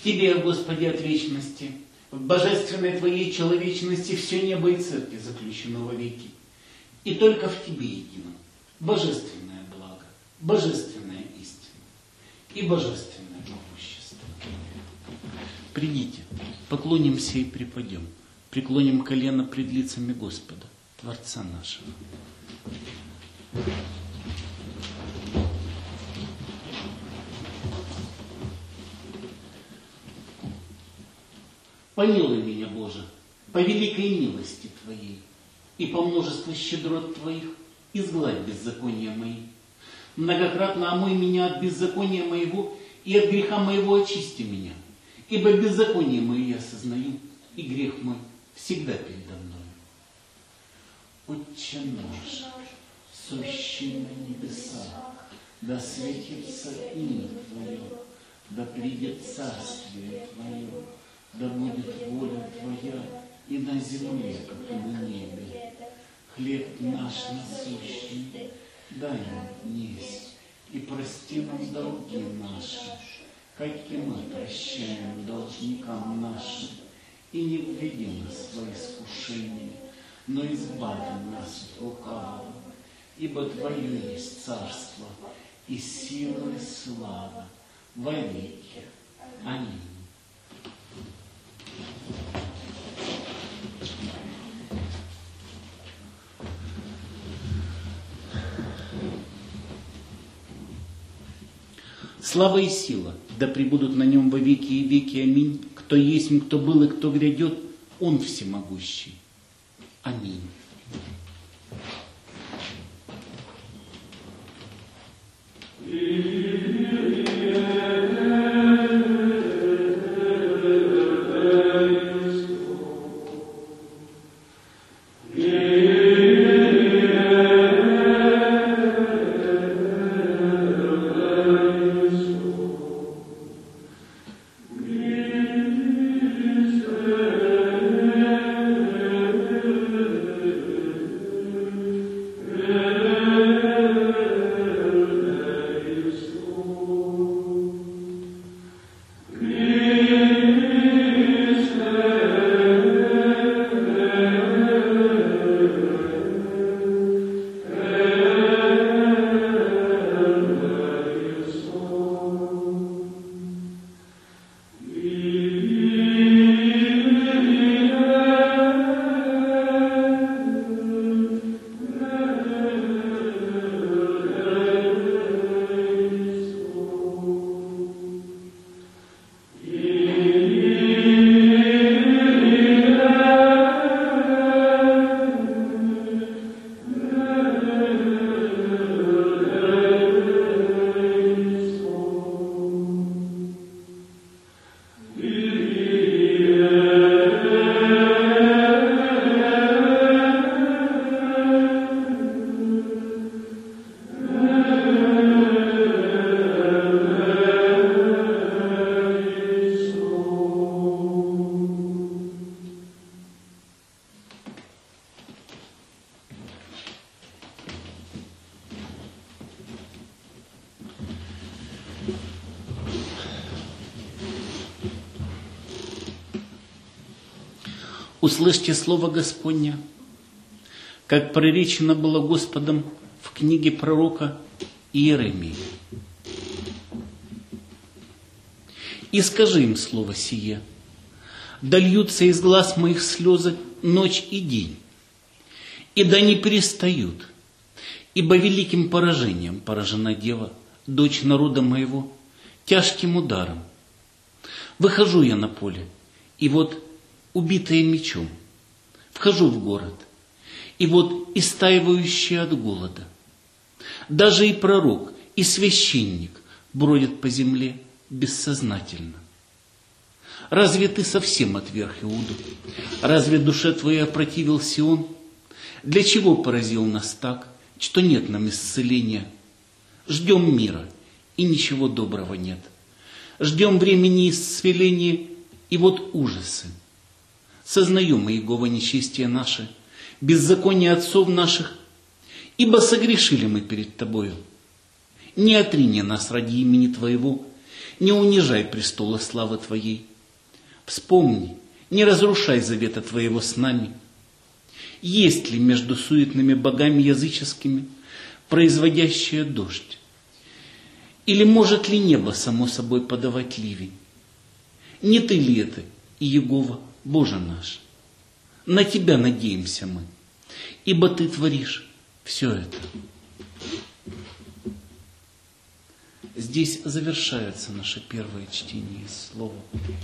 Тебе, Господи, от вечности, в божественной Твоей человечности все небо и церкви заключено вовеки. И только в Тебе едином божественное благо, божественная истина и божественное могущество. Придите, поклонимся и припадем, преклоним колено пред лицами Господа, Творца нашего. Помилуй меня, Боже, по великой милости Твоей, и по множеству щедрот Твоих изгладь беззакония мои. Многократно омой меня от беззакония моего, и от греха моего очисти меня, ибо беззаконие мое я сознаю, и грех мой всегда передо мною. Отче наш, сущий на небесах, да светится имя Твое, да придет царствие Твое, да будет воля Твоя и на земле, как и на небе. Хлеб наш насущный дай нам днесь, и прости нам долги наши, как и мы прощаем должникам нашим. И не введи нас в искушение, но избави нас от лукавого. Ибо Твое есть царство, и сила, и слава во веки. Аминь. Слава и сила, да пребудут на нем во веки и веки. Аминь. Кто есть, кто был и кто грядет, Он всемогущий. Аминь. Услышьте слово Господне, как проречено было Господом в книге пророка Иеремии. И скажи им слово сие: да льются из глаз моих слезы ночь и день, и да не перестают, ибо великим поражением поражена дева, дочь народа моего, тяжким ударом. Выхожу я на поле, и вот убитая мечом, вхожу в город, и вот истаивающая от голода. Даже и пророк, и священник бродят по земле бессознательно. Разве ты совсем отверг Иуду? Разве душе твоей опротивил Сион? Для чего поразил нас так, что нет нам исцеления? Ждем мира, и ничего доброго нет. Ждем времени исцеления, и вот ужасы. Сознаем, Иегова, нечестие наше, беззаконие отцов наших, ибо согрешили мы перед Тобою. Не отрини нас ради имени Твоего, не унижай престола славы Твоей. Вспомни, не разрушай завета Твоего с нами. Есть ли между суетными богами языческими производящее дождь? Или может ли небо само собой подавать ливень? Не Ты ли это, Иегова, Боже наш? На Тебя надеемся мы, ибо Ты творишь все это. Здесь завершается наше первое чтение из Слова.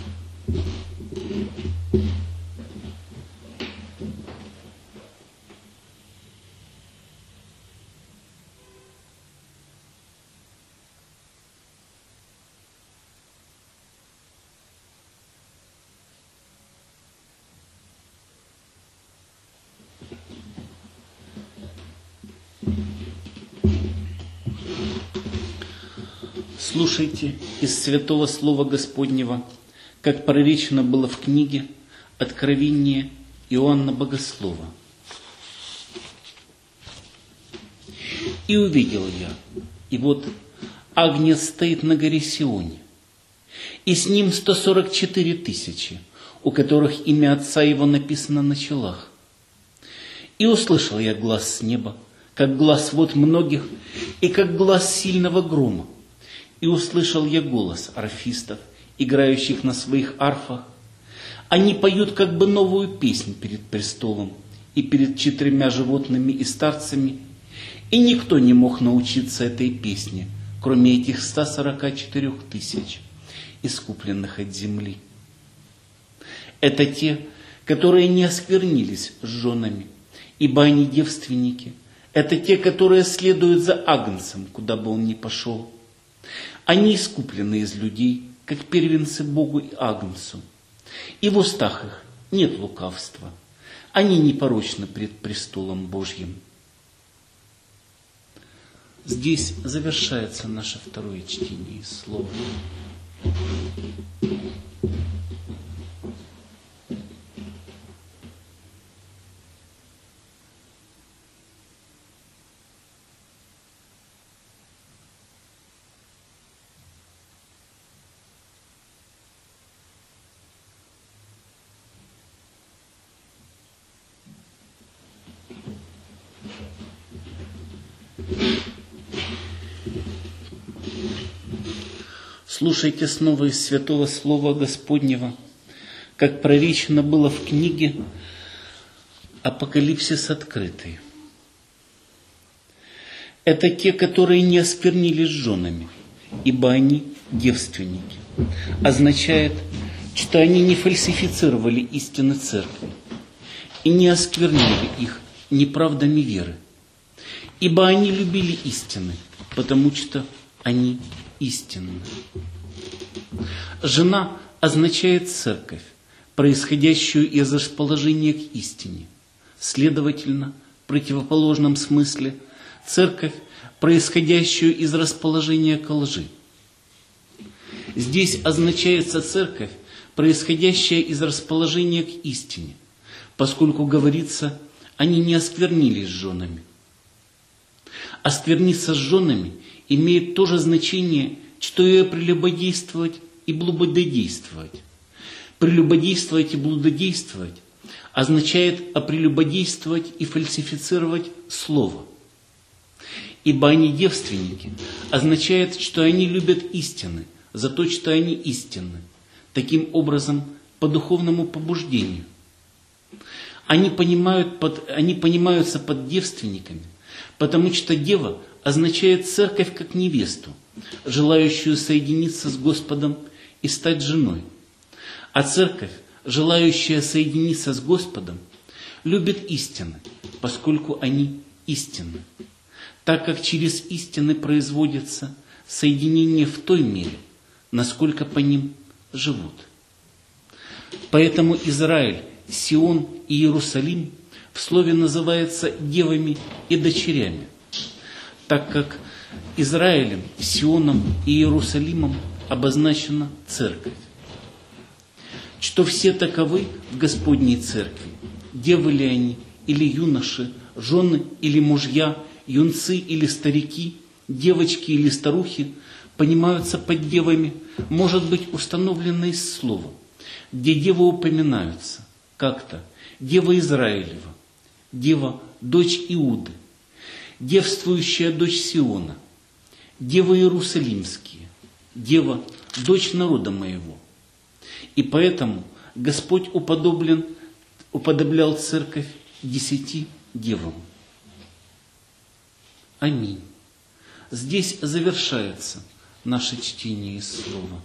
Слушайте из Святого Слова Господнего, как проречено было в книге Откровения Иоанна Богослова. «И увидел я, и вот Агнец стоит на горе Сионе, и с ним 144 тысячи, у которых имя Отца Его написано на челах. И услышал я глас с неба, как глас вод многих, и как глас сильного грома. И услышал я голос арфистов, играющих на своих арфах. Они поют как бы новую песнь перед престолом и перед 4 животными и старцами. И никто не мог научиться этой песне, кроме этих 144 тысяч, искупленных от земли. Это те, которые не осквернились с женами, ибо они девственники. Это те, которые следуют за Агнцем, куда бы он ни пошел. Они искуплены из людей, как первенцы Богу и Агнцу. И в устах их нет лукавства. Они непорочны пред престолом Божьим». Здесь завершается наше второе чтение из Слова. Слушайте снова из Святого Слова Господнего, как проречено было в книге Апокалипсис открытый. Это те, которые не осквернились с женами, ибо они девственники. Означает, что они не фальсифицировали истины церкви и не осквернили их неправдами веры, ибо они любили истины, потому что они истинны. Жена означает церковь, происходящую из расположения к истине. Следовательно, в противоположном смысле, церковь, происходящую из расположения к лжи. Здесь означается церковь, происходящая из расположения к истине, поскольку говорится, они не осквернились с женами. Оскверниться с женами имеет то же значение, что и прелюбодействовать и блудодействовать. Прелюбодействовать и блудодействовать означает опрелюбодействовать и фальсифицировать слово. Ибо они девственники, означает, что они любят истины, за то, что они истинны, таким образом по духовному побуждению. Они понимаются под девственниками, потому что дева означает церковь как невесту, желающую соединиться с Господом и стать женой. А церковь, желающая соединиться с Господом, любит истины, поскольку они истинны, так как через истины производится соединение в той мере, насколько по ним живут. Поэтому Израиль, Сион и Иерусалим в слове называются девами и дочерями, так как Израилем, Сионом и Иерусалимом обозначена церковь. Что все таковы в Господней церкви, девы ли они, или юноши, жены или мужья, юнцы или старики, девочки или старухи, понимаются под девами, может быть установлено из слова, где девы упоминаются как-то: дева Израилева, дева дочь Иуды, девствующая дочь Сиона, дева Иерусалимские, дева дочь народа моего. И поэтому Господь уподоблял церковь 10 девам. Аминь. Здесь завершается наше чтение из слова.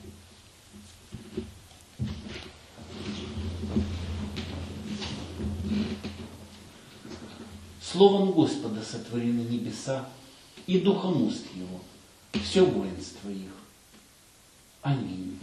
Словом Господа сотворены небеса, и духом уст Его все воинство их. Аминь.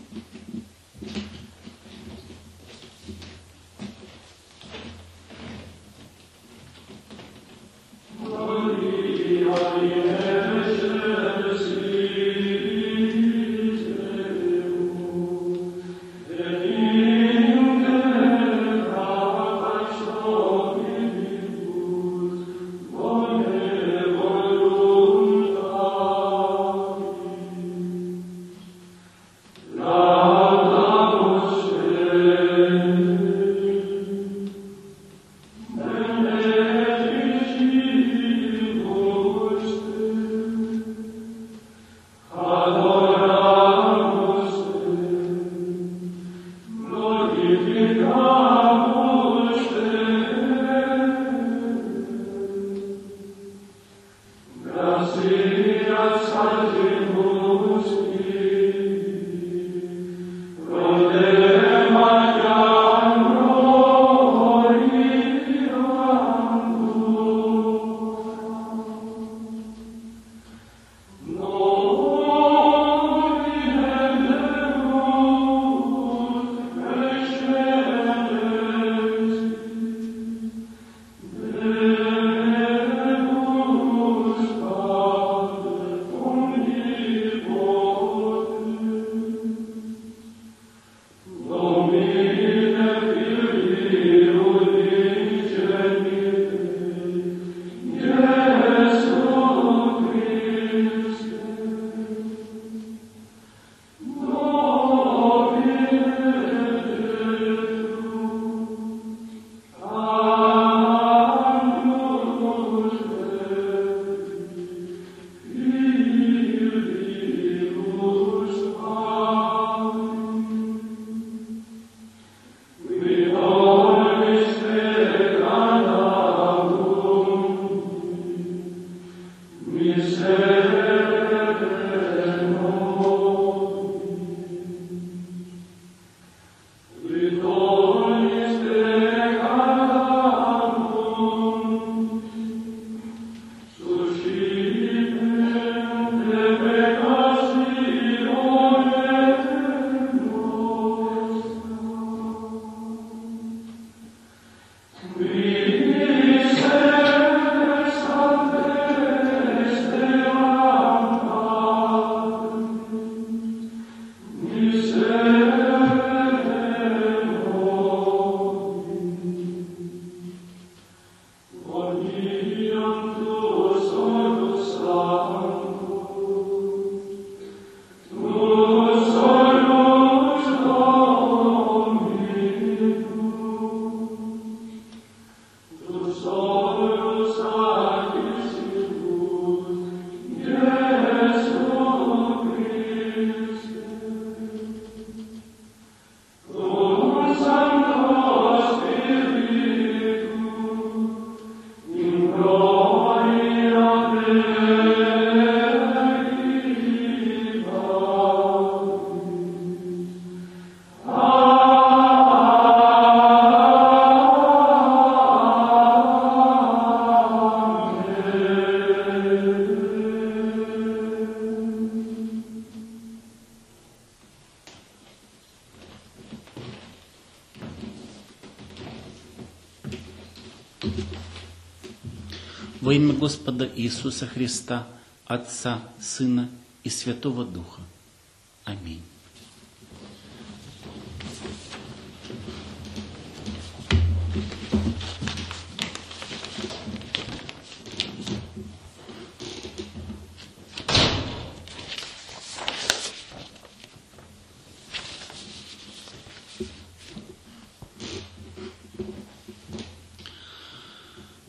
Во имя Господа Иисуса Христа, Отца, Сына и Святого Духа. Аминь.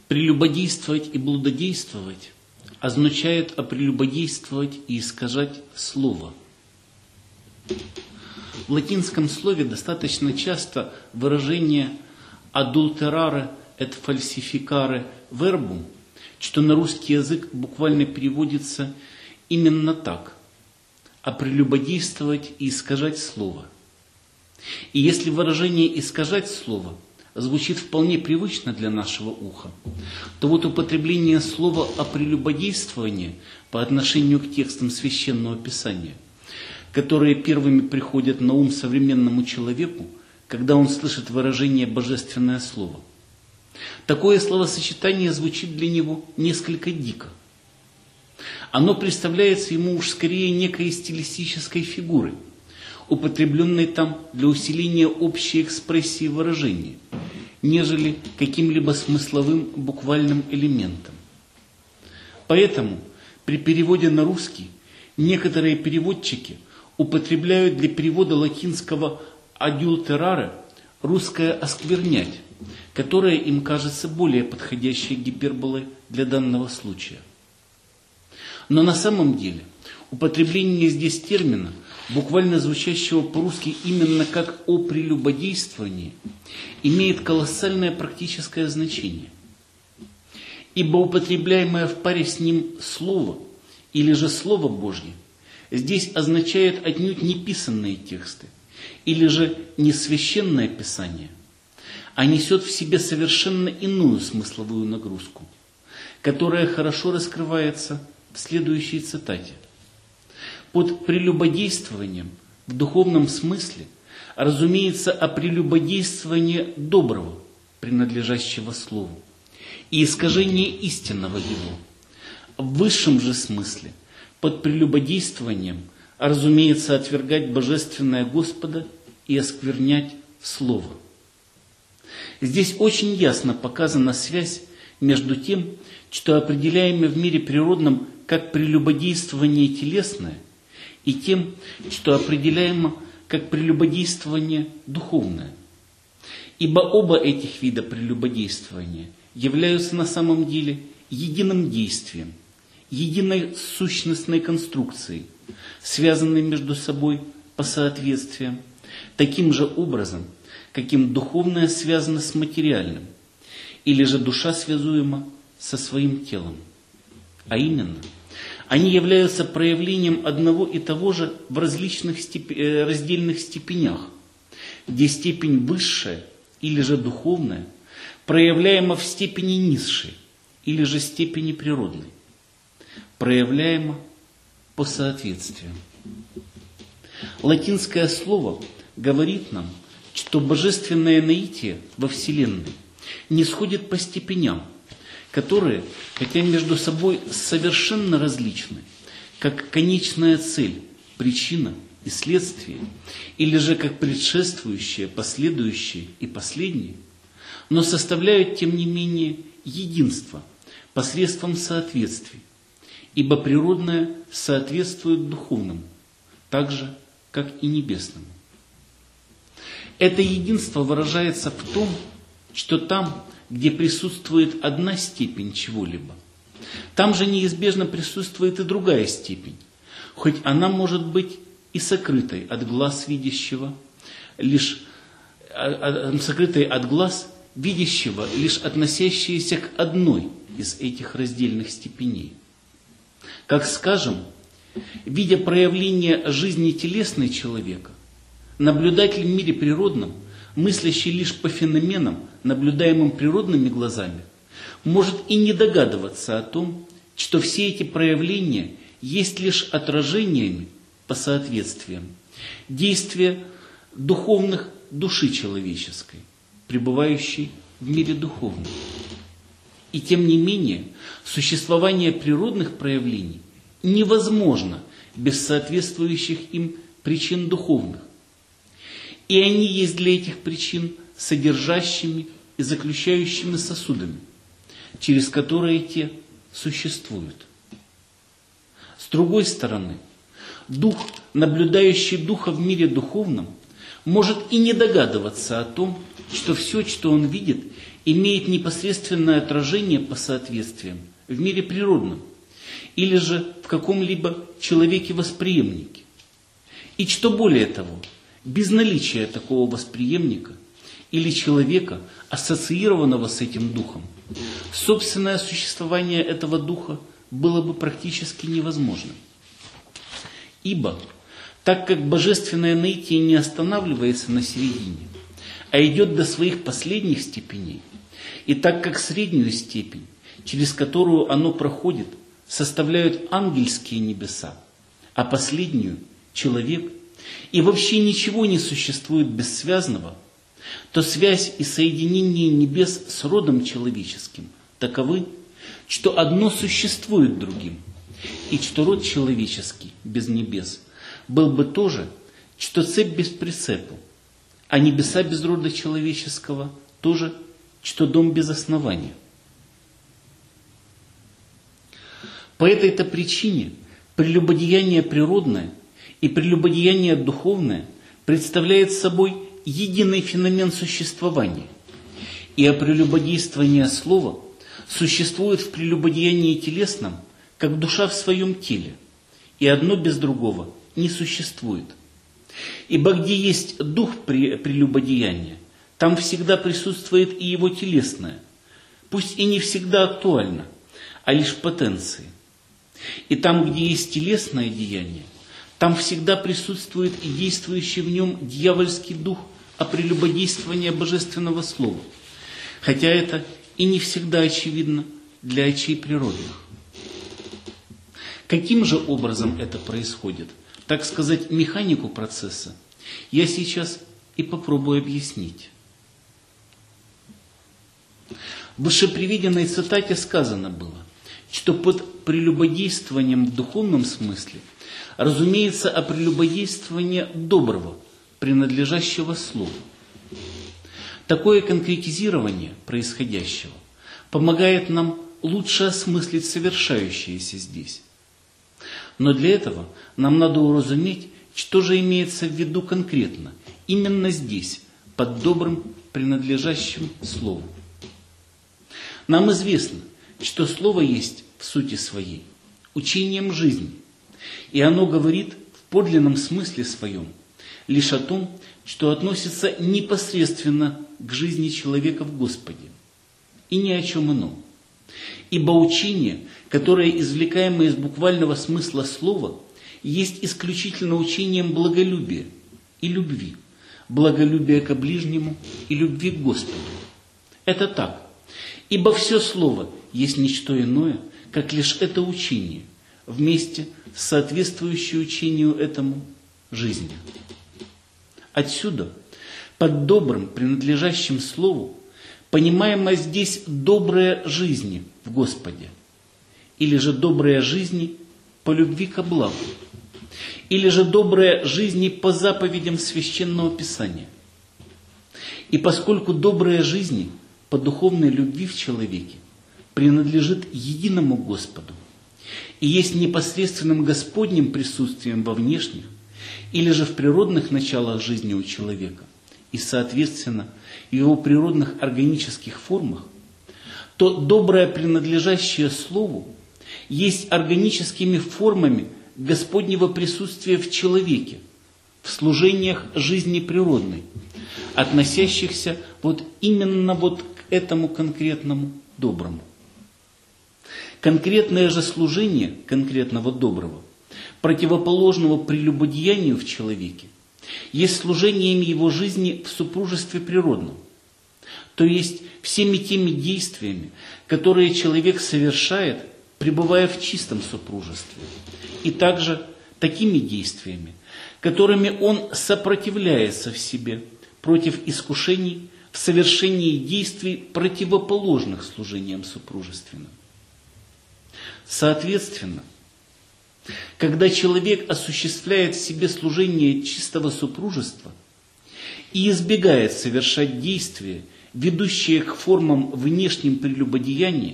Прелюбодействовать и блудодействовать означает прелюбодействовать и искажать слово. В латинском слове достаточно часто выражение adulterare et falsificare verbum, что на русский язык буквально переводится именно так: прелюбодействовать и искажать слово. И если выражение «искажать слово» звучит вполне привычно для нашего уха, то вот употребление слова о прелюбодействовании по отношению к текстам Священного Писания, которые первыми приходят на ум современному человеку, когда он слышит выражение «божественное слово», такое словосочетание звучит для него несколько дико. Оно представляется ему уж скорее некой стилистической фигурой, употребленной там для усиления общей экспрессии выражения, нежели каким-либо смысловым буквальным элементом. Поэтому при переводе на русский некоторые переводчики употребляют для перевода латинского adulterare русское «осквернять», которое им кажется более подходящей гиперболой для данного случая. Но на самом деле употребление здесь термина, буквально звучащего по-русски именно как о прелюбодействовании, имеет колоссальное практическое значение. Ибо употребляемое в паре с ним слово, или же Слово Божье, здесь означает отнюдь не писанные тексты, или же не священное Писание, а несет в себе совершенно иную смысловую нагрузку, которая хорошо раскрывается в следующей цитате. Под прелюбодействованием в духовном смысле разумеется прелюбодействование доброго, принадлежащего Слову, и искажение истинного его. В высшем же смысле под прелюбодействованием разумеется отвергать божественное Господа и осквернять Слово. Здесь очень ясно показана связь между тем, что определяемо в мире природном как прелюбодействование телесное, и тем, что определяемо как прелюбодействование духовное. Ибо оба этих вида прелюбодействования являются на самом деле единым действием, единой сущностной конструкцией, связанной между собой по соответствиям, таким же образом, каким духовное связано с материальным, или же душа связуема со своим телом. А именно, они являются проявлением одного и того же в различных раздельных степенях, где степень высшая или же духовная проявляема в степени низшей или же степени природной, проявляема по соответствиям. Латинское слово говорит нам, что божественное наитие во Вселенной не сходит по степеням, которые, хотя между собой совершенно различны, как конечная цель, причина и следствие, или же как предшествующее, последующее и последнее, но составляют, тем не менее, единство посредством соответствий, ибо природное соответствует духовному, так же, как и небесному. Это единство выражается в том, что там, где присутствует одна степень чего-либо, там же неизбежно присутствует и другая степень, хоть она может быть и сокрытой от глаз видящего, лишь относящейся к одной из этих раздельных степеней. Как скажем, видя проявление жизни телесной человека, наблюдатель в мире природном, мыслящий лишь по феноменам, наблюдаемым природными глазами, может и не догадываться о том, что все эти проявления есть лишь отражениями по соответствиям действия духовных души человеческой, пребывающей в мире духовном. И тем не менее, существование природных проявлений невозможно без соответствующих им причин духовных. И они есть для этих причин содержащими и заключающими сосудами, через которые те существуют. С другой стороны, дух, наблюдающий духа в мире духовном, может и не догадываться о том, что все, что он видит, имеет непосредственное отражение по соответствиям в мире природном или же в каком-либо человеке-восприемнике. И что более того, без наличия такого восприемника или человека, ассоциированного с этим духом, собственное существование этого духа было бы практически невозможным. Ибо, так как божественное наитие не останавливается на середине, а идет до своих последних степеней, и так как среднюю степень, через которую оно проходит, составляют ангельские небеса, а последнюю – человек, и вообще ничего не существует бессвязного, то связь и соединение небес с родом человеческим таковы, что одно существует другим, и что род человеческий без небес был бы тоже, что цепь без прицепу, а небеса без рода человеческого тоже, что дом без основания. По этой-то причине прелюбодеяние природное и прелюбодеяние духовное представляет собой единый феномен существования, и прелюбодействование слова существует в прелюбодеянии телесном, как душа в своем теле, и одно без другого не существует. Ибо где есть дух прелюбодеяния, там всегда присутствует и его телесное, пусть и не всегда актуально, а лишь потенции. И там, где есть телесное деяние, там всегда присутствует и действующий в нем дьявольский дух прелюбодействования божественного слова, хотя это и не всегда очевидно для очей природных. Каким же образом это происходит? Так сказать, механику процесса я сейчас и попробую объяснить. В вышеприведенной цитате сказано было, что под прелюбодействованием в духовном смысле разумеется прелюбодействование доброго, принадлежащего слову. Такое конкретизирование происходящего помогает нам лучше осмыслить совершающееся здесь. Но для этого нам надо уразуметь, что же имеется в виду конкретно, именно здесь, под добрым, принадлежащим слову. Нам известно, что слово есть в сути своей учением жизни, и оно говорит в подлинном смысле своем лишь о том, что относится непосредственно к жизни человека в Господе, и ни о чем ином. Ибо учение, которое извлекаемо из буквального смысла слова, есть исключительно учением благолюбия и любви, благолюбия ко ближнему и любви к Господу. Это так, ибо все слово есть не что иное, как лишь это учение, вместе с соответствующей учению этому жизнью. Отсюда, под добрым, принадлежащим слову, понимаемо здесь доброе жизни в Господе, или же доброе жизни по любви ко благу, или же доброе жизни по заповедям Священного Писания. И поскольку доброе жизни по духовной любви в человеке принадлежит единому Господу и есть непосредственным Господним присутствием во внешних или же в природных началах жизни у человека и, соответственно, в его природных органических формах, то доброе, принадлежащее Слову, есть органическими формами Господнего присутствия в человеке, в служениях жизни природной, относящихся именно к этому конкретному доброму. Конкретное же служение конкретного доброго, противоположного прелюбодеянию в человеке, есть служением его жизни в супружестве природном, то есть всеми теми действиями, которые человек совершает, пребывая в чистом супружестве, и также такими действиями, которыми он сопротивляется в себе против искушений в совершении действий, противоположных служениям супружественным. Соответственно, когда человек осуществляет в себе служение чистого супружества и избегает совершать действия, ведущие к формам внешним прелюбодеяния,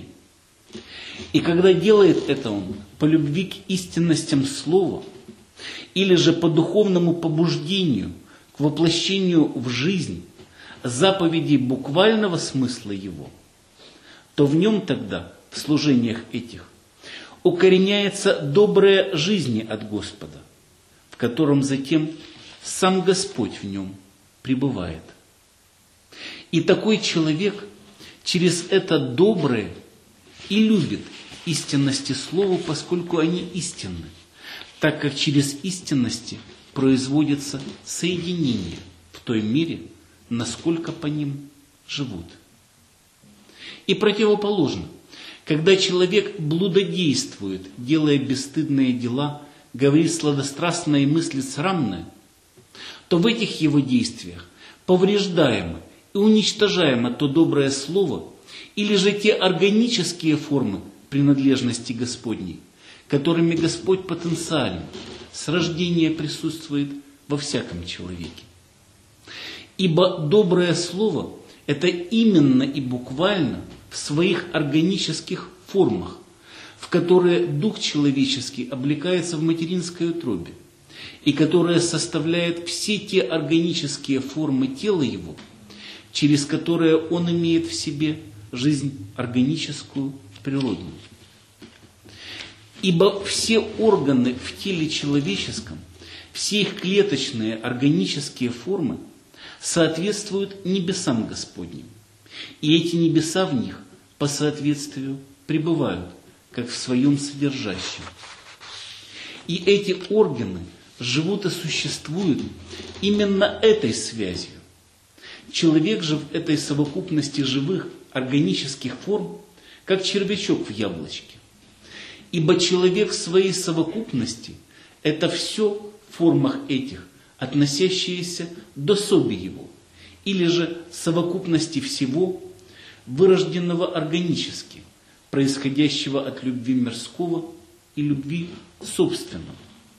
и когда делает это он по любви к истинностям слова или же по духовному побуждению к воплощению в жизнь заповедей буквального смысла его, то в нем тогда, в служениях этих, укореняется добрая жизнь от Господа, в котором затем сам Господь в нем пребывает. И такой человек через это доброе и любит истинности слова, поскольку они истинны, так как через истинности производится соединение в той мере, насколько по ним живут. И противоположно, когда человек блудодействует, делая бесстыдные дела, говорит сладострастное и мыслит срамное, то в этих его действиях повреждаемо и уничтожаемо то доброе слово или же те органические формы принадлежности Господней, которыми Господь потенциально с рождения присутствует во всяком человеке. Ибо доброе слово – это именно и буквально в своих органических формах, в которые дух человеческий облекается в материнской утробе, и которое составляет все те органические формы тела его, через которые он имеет в себе жизнь органическую, природную. Ибо все органы в теле человеческом, все их клеточные органические формы соответствуют небесам Господним, и эти небеса в них по соответствию пребывают, как в своем содержащем. И эти органы живут и существуют именно этой связью. Человек же в этой совокупности живых органических форм, как червячок в яблочке. Ибо человек в своей совокупности – это все в формах этих, относящиеся до соби его, или же совокупности всего, вырожденного органически, происходящего от любви мирского и любви собственного.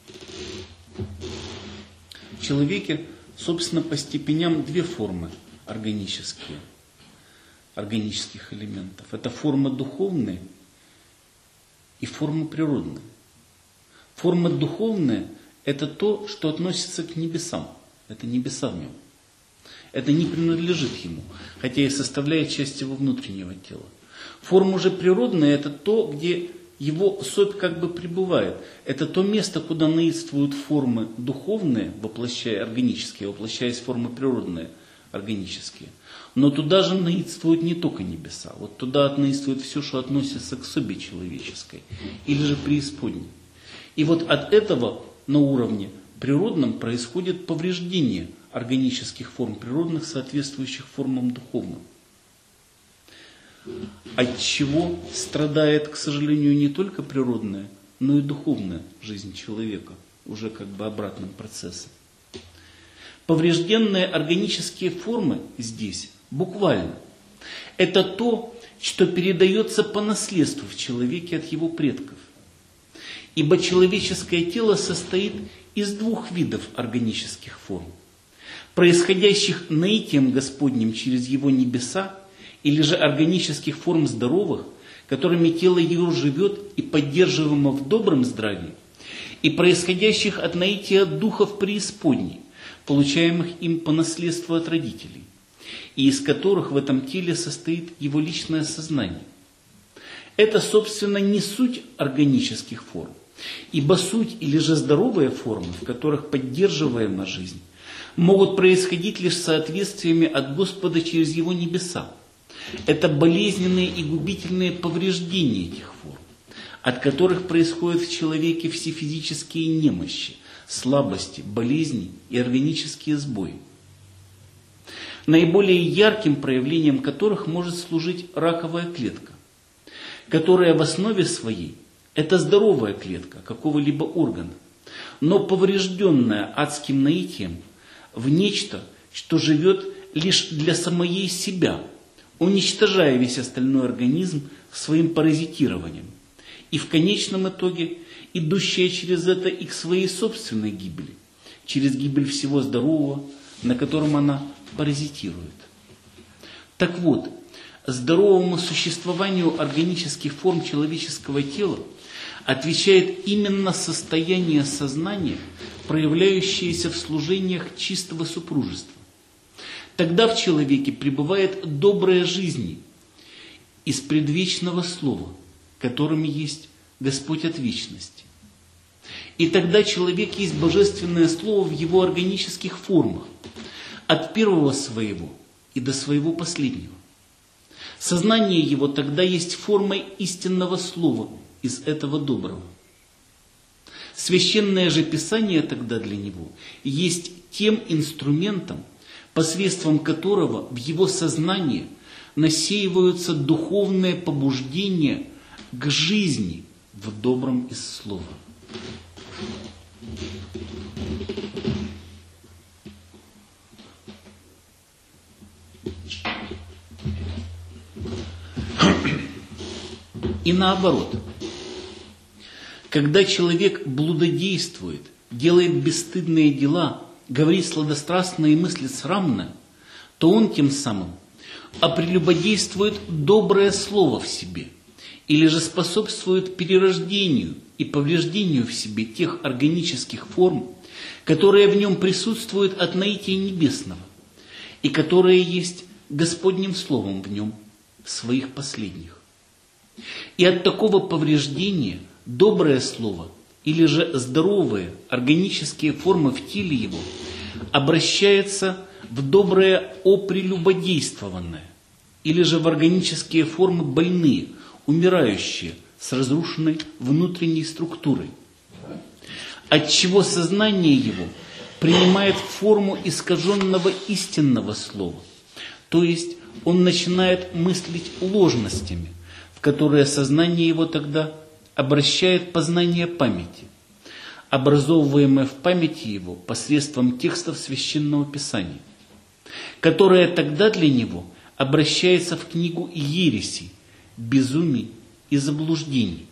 В человеке, собственно, по степеням две формы органических элементов. Это форма духовная и форма природная. Форма духовная – это то, что относится к небесам. Это небеса в нем. Это не принадлежит ему, хотя и составляет часть его внутреннего тела. Форма же природная – это то, где его суть как бы пребывает. Это то место, куда наидствуют формы духовные, органические, воплощаясь в формы природные, органические. Но туда же наидствуют не только небеса. Вот туда наидствует все, что относится к собе человеческой, или же преисподней. И вот от этого на уровне природном происходит повреждение органических форм природных, соответствующих формам духовным. От чего страдает, к сожалению, не только природная, но и духовная жизнь человека, уже как бы обратным процессом. Поврежденные органические формы здесь буквально – это то, что передается по наследству в человеке от его предков. Ибо человеческое тело состоит из двух видов органических форм, происходящих наитием Господним через его небеса, или же органических форм здоровых, которыми тело его живет и поддерживаемо в добром здравии, и происходящих от наития духов преисподней, получаемых им по наследству от родителей, и из которых в этом теле состоит его личное сознание. Это, собственно, не суть органических форм, ибо суть или же здоровые формы, в которых поддерживаема жизнь, могут происходить лишь соответствиями от Господа через его небеса. Это болезненные и губительные повреждения этих форм, от которых происходят в человеке все физические немощи, слабости, болезни и органические сбои, наиболее ярким проявлением которых может служить раковая клетка, которая в основе своей – это здоровая клетка какого-либо органа, но поврежденная адским наитием в нечто, что живет лишь для самой себя, уничтожая весь остальной организм своим паразитированием, и в конечном итоге идущая через это и к своей собственной гибели, через гибель всего здорового, на котором она паразитирует. Так вот, здоровому существованию органических форм человеческого тела отвечает именно состояние сознания, проявляющееся в служениях чистого супружества. Тогда в человеке пребывает добрая жизнь из предвечного слова, которым есть Господь от вечности. И тогда человек есть божественное слово в его органических формах, от первого своего и до своего последнего. Сознание его тогда есть формой истинного слова из этого доброго. Священное же Писание тогда для него есть тем инструментом, посредством которого в его сознании насеиваются духовные побуждения к жизни в добром из слова. И наоборот, когда человек блудодействует, делает бесстыдные дела, говорит сладострастные мысли срамно, то он тем самым прелюбодействует доброе слово в себе, или же способствует перерождению и повреждению в себе тех органических форм, которые в нем присутствуют от наития небесного, и которые есть Господним словом в нем, в своих последних. И от такого повреждения доброе слово или же здоровые органические формы в теле его обращается в доброе опрелюбодействованное, или же в органические формы больные, умирающие с разрушенной внутренней структурой, отчего сознание его принимает форму искаженного истинного слова, то есть он начинает мыслить ложностями, в которые сознание его тогда обращает познание памяти, образовываемое в памяти его посредством текстов Священного Писания, которое тогда для него обращается в книгу ересей, безумий и заблуждений.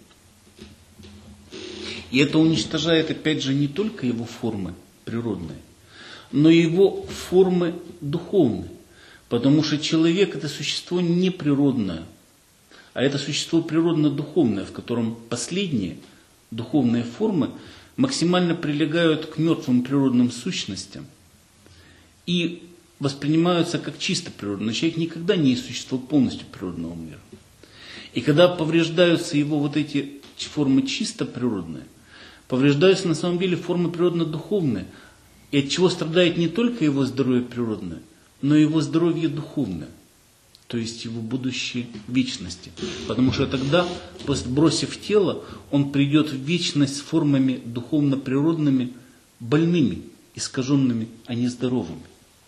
И это уничтожает, опять же, не только его формы природные, но и его формы духовные, потому что человек – это существо не природное, а это существо природно-духовное, в котором последние духовные формы максимально прилегают к мертвым природным сущностям и воспринимаются как чисто природные. Человек никогда не есть существо полностью природного мира. И когда повреждаются его вот эти формы чисто природные, повреждаются на самом деле формы природно-духовные, и от чего страдает не только его здоровье природное, но и его здоровье духовное, то есть его будущее вечности. Потому что тогда, бросив тело, он придет в вечность с формами духовно-природными, больными, искаженными, а не здоровыми.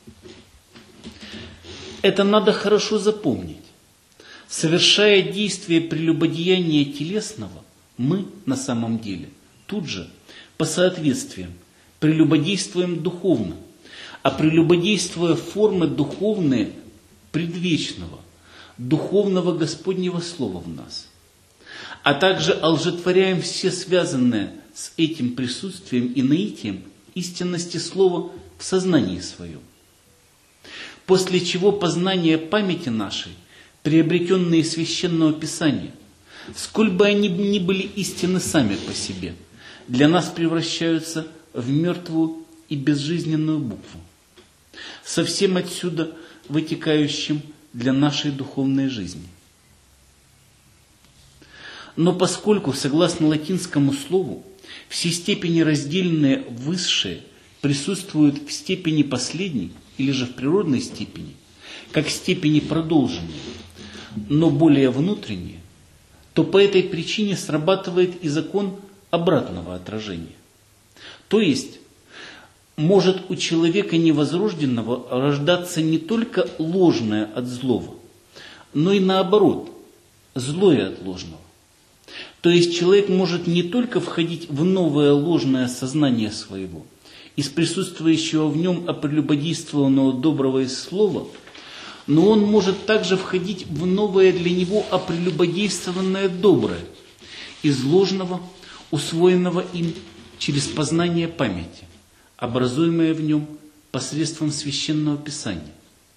Это надо хорошо запомнить. Совершая действие прелюбодеяния телесного, мы на самом деле тут же, по соответствиям, прелюбодействуем духовно, а прелюбодействуя формы духовные предвечного, духовного Господнего Слова в нас, а также олжетворяем все связанные с этим присутствием и наитием истинности Слова в сознании своем. После чего познание памяти нашей, приобретенные из Священного Писания, сколь бы они ни были истины сами по себе, для нас превращаются в мертвую и безжизненную букву, со всем отсюда вытекающим для нашей духовной жизни. Но поскольку, согласно латинскому слову, все степени раздельные высшие присутствуют в степени последней, или же в природной степени, как степени продолженные, но более внутренние, то по этой причине срабатывает и закон обратного отражения. То есть, может у человека невозрожденного рождаться не только ложное от злого, но и наоборот, злое от ложного. То есть человек может не только входить в новое ложное сознание своего, из присутствующего в нем опрелюбодействованного доброго из слова, но он может также входить в новое для него опрелюбодействованное доброе, из ложного, усвоенного им через познание памяти, образуемое в нем посредством Священного Писания.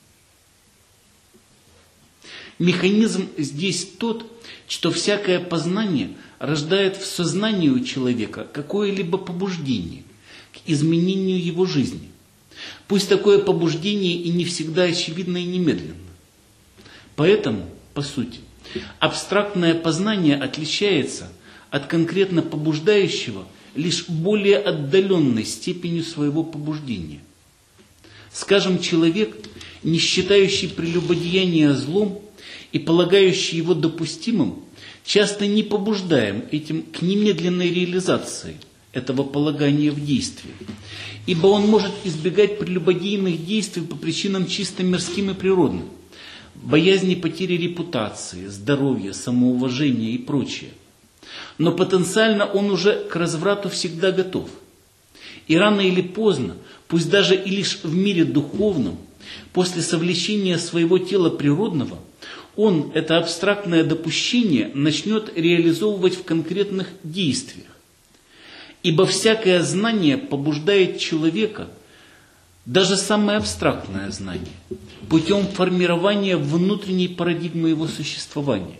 Механизм здесь тот, что всякое познание рождает в сознании у человека какое-либо побуждение к изменению его жизни, Пусть такое побуждение и не всегда очевидно и немедленно. Поэтому, по сути, абстрактное познание отличается от конкретно побуждающего лишь более отдаленной степенью своего побуждения. Скажем, человек, не считающий прелюбодеяние злом и полагающий его допустимым, часто не побуждаем этим к немедленной реализации этого полагания в действии, ибо он может избегать прелюбодейных действий по причинам чисто мирским и природным, боязни потери репутации, здоровья, самоуважения и прочее. Но потенциально он уже к разврату всегда готов. И рано или поздно, пусть даже и лишь в мире духовном, после совлечения своего тела природного, он это абстрактное допущение начнет реализовывать в конкретных действиях. Ибо всякое знание побуждает человека, даже самое абстрактное знание, путем формирования внутренней парадигмы его существования.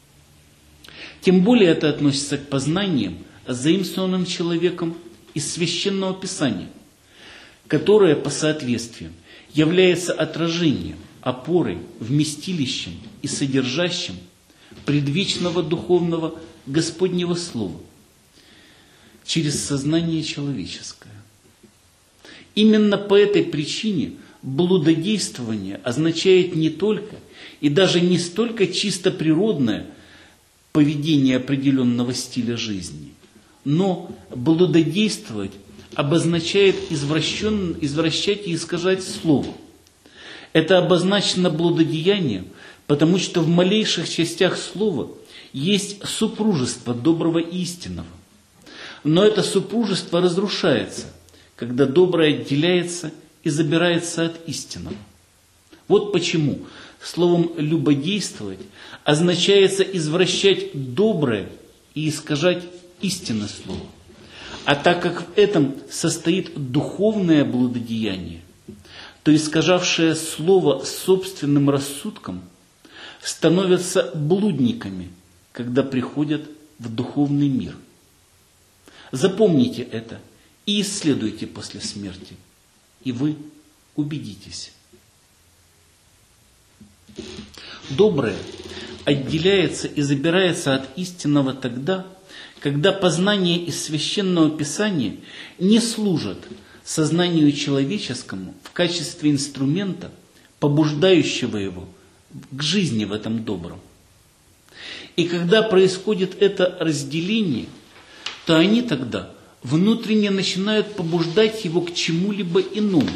Тем более это относится к познаниям, заимствованным человеком из Священного Писания, которое по соответствию является отражением, опорой, вместилищем и содержащим предвечного духовного Господнего Слова через сознание человеческое. Именно по этой причине блудодействование означает не только и даже не столько чисто природное поведение определенного стиля жизни, но блудодействовать обозначает извращать и искажать слово. Это обозначено блудодеянием, потому что в малейших частях слова есть супружество доброго и истинного. Но это супружество разрушается, когда доброе отделяется и забирается от истинного. Вот почему словом «любодействовать» означается извращать доброе и искажать истинное слово. А так как в этом состоит духовное блудодеяние, то искажавшее слово собственным рассудком становятся блудниками, когда приходят в духовный мир. Запомните это и исследуйте после смерти, и вы убедитесь. Доброе отделяется и забирается от истинного тогда, когда познание из Священного Писания не служит сознанию человеческому в качестве инструмента, побуждающего его к жизни в этом добром. И когда происходит это разделение, то они тогда внутренне начинают побуждать его к чему-либо иному.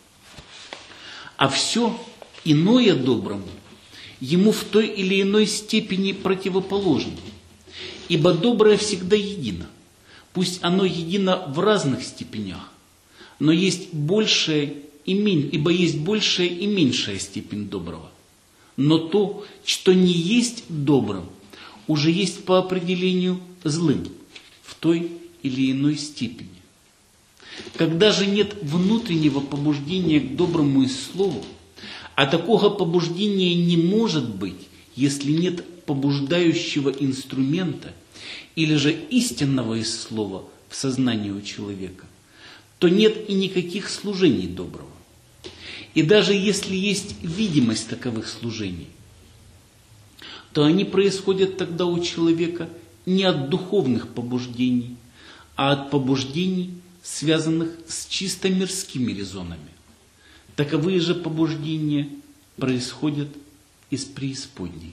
А все иное доброму ему в той или иной степени противоположно. Ибо доброе всегда едино, пусть оно едино в разных степенях, но есть большая ибо есть большая и меньшая степень доброго. Но то, что не есть добрым, уже есть по определению злым в той или иной степени. Когда же нет внутреннего побуждения к доброму и слову, а такого побуждения не может быть, если нет побуждающего инструмента или же истинного из слова в сознании у человека, то нет и никаких служений доброго. И даже если есть видимость таковых служений, то они происходят тогда у человека не от духовных побуждений, а от побуждений, связанных с чисто мирскими резонами. Таковые же побуждения происходят из преисподней.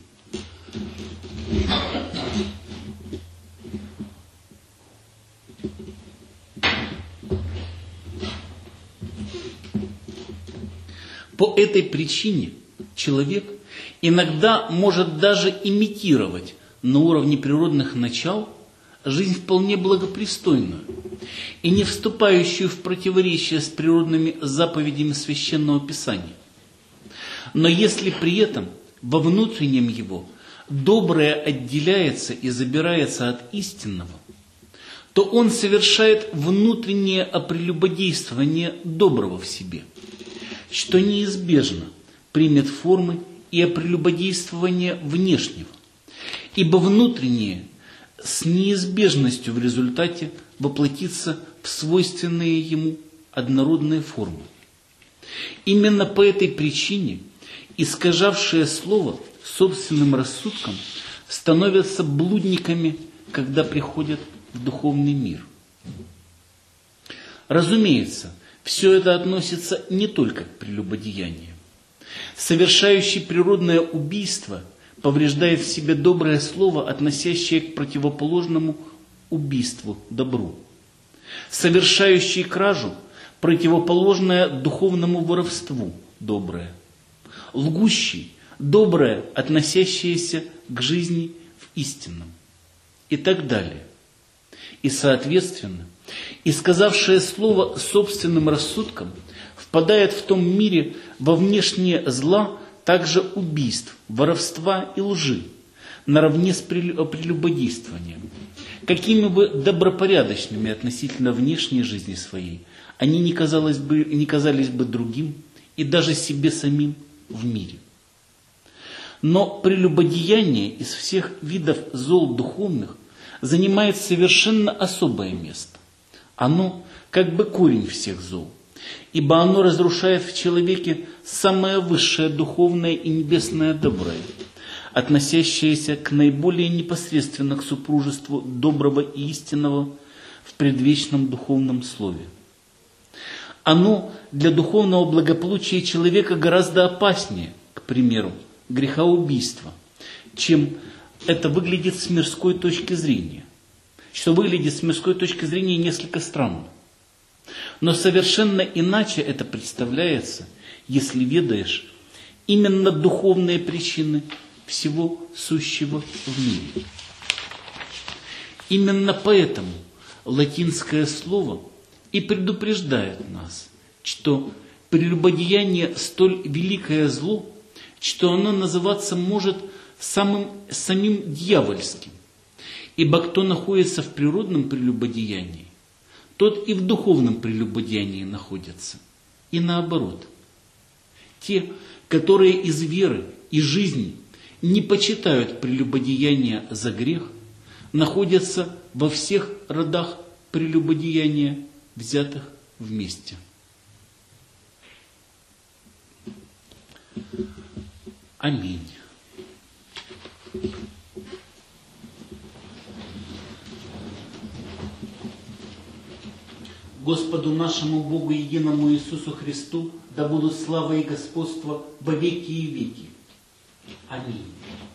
По этой причине человек иногда может даже имитировать на уровне природных начал жизнь вполне благопристойную и не вступающую в противоречие с природными заповедями Священного Писания. Но если при этом во внутреннем его доброе отделяется и забирается от истинного, то он совершает внутреннее опрелюбодействование доброго в себе, что неизбежно примет формы и опрелюбодействование внешнего, ибо внутреннее с неизбежностью в результате воплотится в свойственные ему однородные формы. Именно по этой причине искажавшие слово собственным рассудком становятся блудниками, когда приходят в духовный мир. Разумеется, все это относится не только к прелюбодеянию. Совершающий природное убийство повреждает в себе доброе слово, относящее к противоположному убийству добру. Совершающий кражу противоположное духовному воровству доброе. Лгущий доброе, относящееся к жизни в истинном. И так далее. И, соответственно, исказавшее слово собственным рассудком впадает в том мире во внешние зла также убийств, воровства и лжи, наравне с прелюбодействованием. Какими бы добропорядочными относительно внешней жизни своей, они не казались бы другим и даже себе самим в мире. Но прелюбодеяние из всех видов зол духовных занимает совершенно особое место. Оно как бы корень всех зол, ибо оно разрушает в человеке самое высшее духовное и небесное доброе, относящееся к наиболее непосредственно к супружеству доброго и истинного в предвечном духовном слове. Оно для духовного благополучия человека гораздо опаснее, к примеру, грехоубийства, чем это выглядит с мирской точки зрения. Что выглядит с мирской точки зрения несколько странно. Но совершенно иначе это представляется, если ведаешь именно духовные причины всего сущего в мире. Именно поэтому латинское слово и предупреждает нас, что прелюбодеяние столь великое зло, что оно называться может самим дьявольским. Ибо кто находится в природном прелюбодеянии, тот и в духовном прелюбодеянии находится. И наоборот. Те, которые из веры и жизни не почитают прелюбодеяние за грех, находятся во всех родах прелюбодеяния, взятых вместе. Аминь. Господу нашему Богу единому Иисусу Христу да будут слава и господство во веки и веки. Аминь.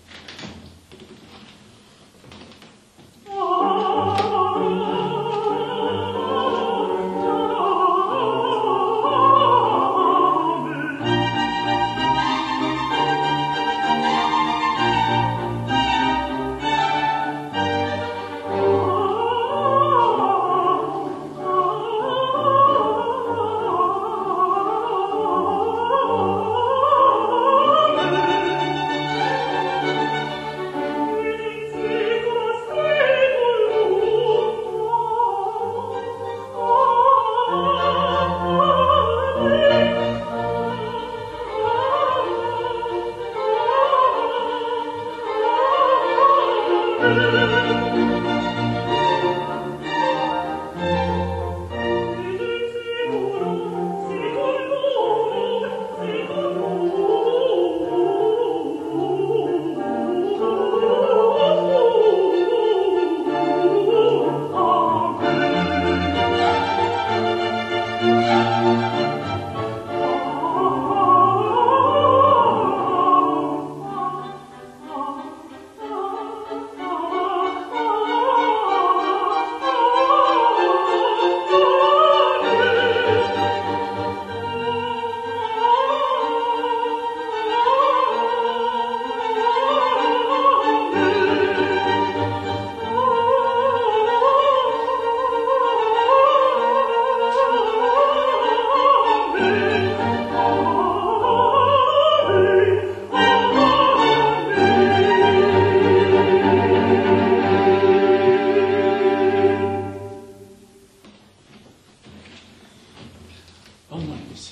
Помолимся.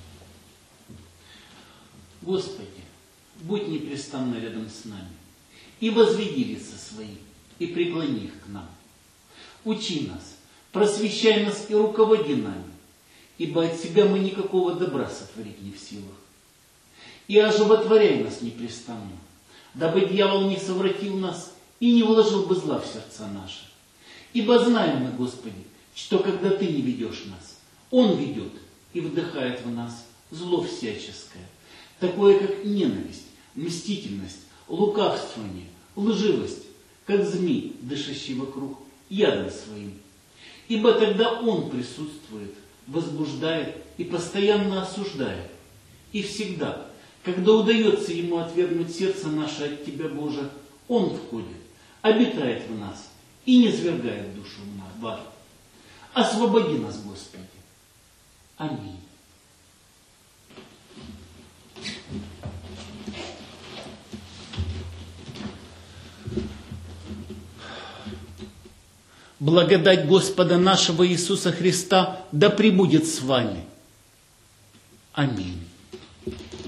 Господи, будь непрестанно рядом с нами и возведи лица свои, и преклони их к нам. Учи нас, просвещай нас и руководи нами, ибо от себя мы никакого добра сотворить не в силах. И оживотворяй нас непрестанно, дабы дьявол не совратил нас и не вложил бы зла в сердца наши. Ибо знаем мы, Господи, что когда Ты не ведешь нас, Он ведет и вдыхает в нас зло всяческое, такое как ненависть, мстительность, лукавствование, лживость, как змей, дышащий вокруг ядом своим. Ибо тогда он присутствует, возбуждает и постоянно осуждает. И всегда, когда удается ему отвергнуть сердце наше от Тебя, Боже, он входит, обитает в нас и низвергает душу в ад. Освободи нас, Господи. Аминь. Благодать Господа нашего Иисуса Христа да пребудет с вами. Аминь.